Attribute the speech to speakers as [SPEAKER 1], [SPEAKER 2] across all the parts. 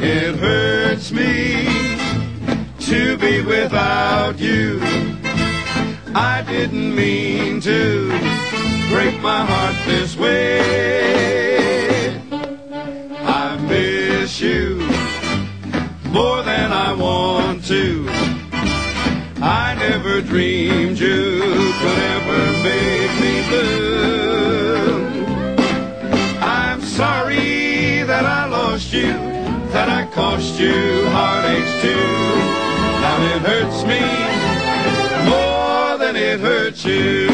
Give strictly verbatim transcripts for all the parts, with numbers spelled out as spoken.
[SPEAKER 1] It hurts me to be without you. I didn't mean to break my heart this way. I miss you more than I want to. I never dreamed you could ever make me blue. I'm sorry that I lost you, that I cost you heartaches too. Now it hurts me more than it hurts you.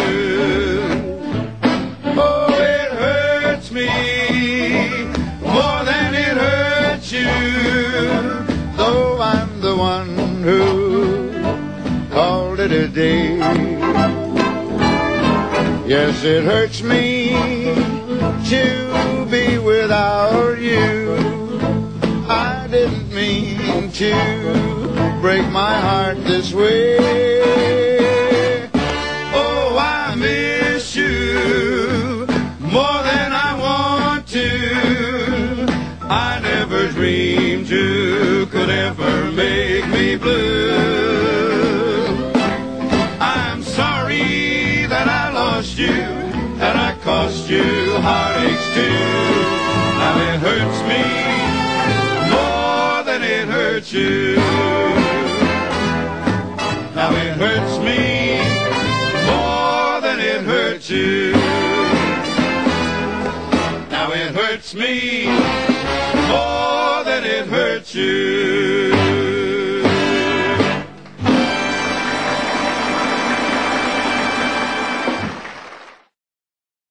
[SPEAKER 1] Oh, it hurts me more than it hurts you. Though I'm the one who called it a day. Yes, it hurts me to be without you. I didn't mean to break my heart this way. Oh, I miss you more than I want to. I never dreamed you could ever make me blue. I'm sorry that I lost you, that I cost you heartaches too. Now it hurts me more than it hurts you. Now it hurts me more than it hurts you. Now it hurts me more than it hurts you.